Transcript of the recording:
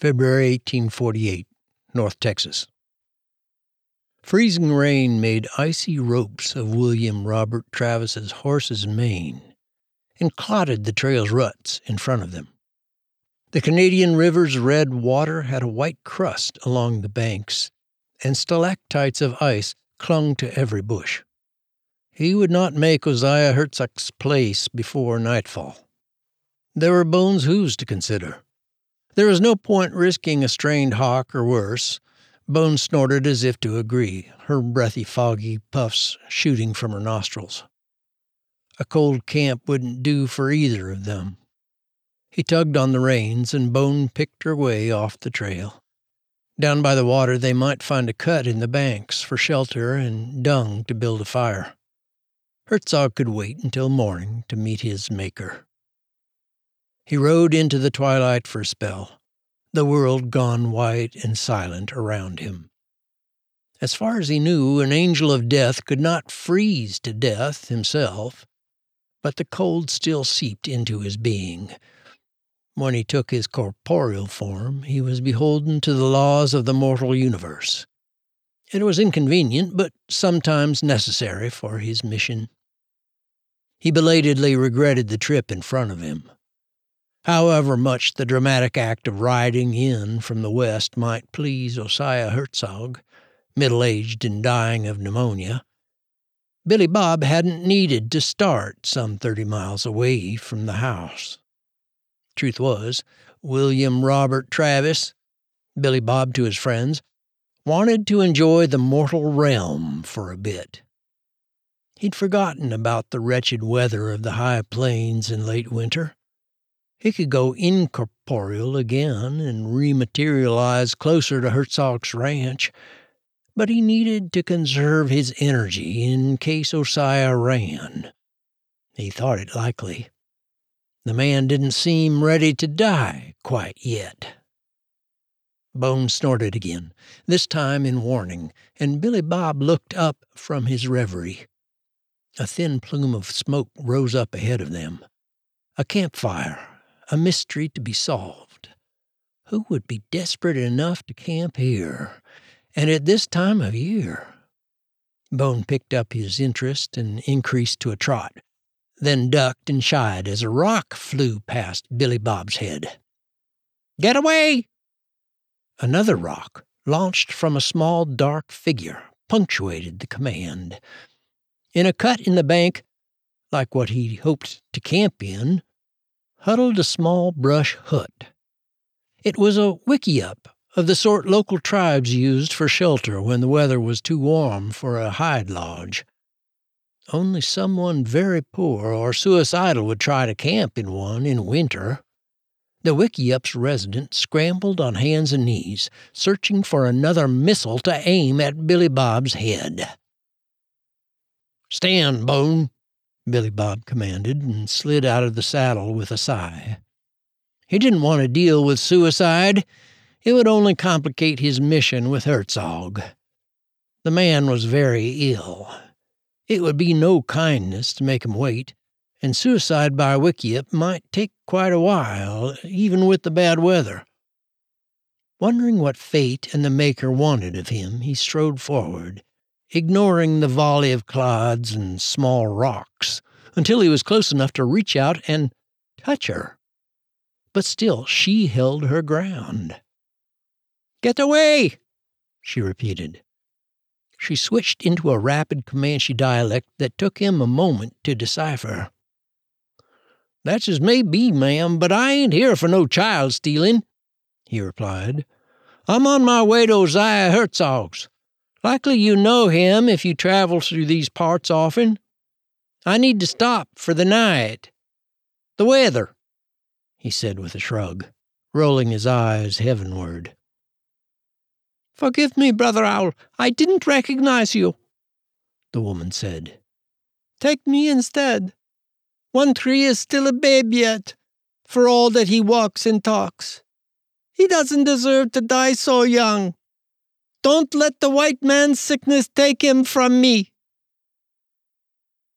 February 1848, North Texas. Freezing rain made icy ropes of William Robert Travis's horse's mane and clotted the trail's ruts in front of them. The Canadian River's red water had a white crust along the banks, and stalactites of ice clung to every bush. He would not make Osiah Herzog's place before nightfall. There were Bones' hooves to consider. There was no point risking a strained hock or worse. Bones snorted as if to agree, her breathy, foggy puffs shooting from her nostrils. A cold camp wouldn't do for either of them. He tugged on the reins, and Bone picked her way off the trail. Down by the water they might find a cut in the banks for shelter and dung to build a fire. Herzog could wait until morning to meet his maker. He rode into the twilight for a spell, the world gone white and silent around him. As far as he knew, an angel of death could not freeze to death himself, but the cold still seeped into his being. When he took his corporeal form, he was beholden to the laws of the mortal universe. It was inconvenient, but sometimes necessary for his mission. He belatedly regretted the trip in front of him. However much the dramatic act of riding in from the west might please Osiah Herzog, middle-aged and dying of pneumonia, Billy Bob hadn't needed to start some 30 miles away from the house. Truth was, William Robert Travis, Billy Bob to his friends, wanted to enjoy the mortal realm for a bit. He'd forgotten about the wretched weather of the high plains in late winter. He could go incorporeal again and rematerialize closer to Herzog's ranch, but he needed to conserve his energy in case Osiah ran. He thought it likely. The man didn't seem ready to die quite yet. Bone snorted again, this time in warning, and Billy Bob looked up from his reverie. A thin plume of smoke rose up ahead of them. A campfire. A mystery to be solved. Who would be desperate enough to camp here, and at this time of year? Bone picked up his interest and increased to a trot, then ducked and shied as a rock flew past Billy Bob's head. "Get away!" Another rock, launched from a small dark figure, punctuated the command. In a cut in the bank, like what he hoped to camp in, huddled a small brush hut. It was a wickiup of the sort local tribes used for shelter when the weather was too warm for a hide lodge. Only someone very poor or suicidal would try to camp in one in winter. The wickiup's resident scrambled on hands and knees, searching for another missile to aim at Billy Bob's head. "Stand, Bone," Billy Bob commanded, and slid out of the saddle with a sigh. He didn't want to deal with suicide. It would only complicate his mission with Herzog. The man was very ill. It would be no kindness to make him wait, and suicide by wickiup might take quite a while, even with the bad weather. Wondering what fate and the Maker wanted of him, he strode forward, ignoring the volley of clods and small rocks, until he was close enough to reach out and touch her. But still she held her ground. "Get away!" she repeated. She switched into a rapid Comanche dialect that took him a moment to decipher. "That's as may be, ma'am, but I ain't here for no child stealing," he replied. "I'm on my way to Osiah Herzog's. Likely you know him if you travel through these parts often. I need to stop for the night. The weather," he said with a shrug, rolling his eyes heavenward. "Forgive me, Brother Owl, I didn't recognize you," the woman said. "Take me instead. 1-3 is still a babe yet, for all that he walks and talks. He doesn't deserve to die so young. Don't let the white man's sickness take him from me."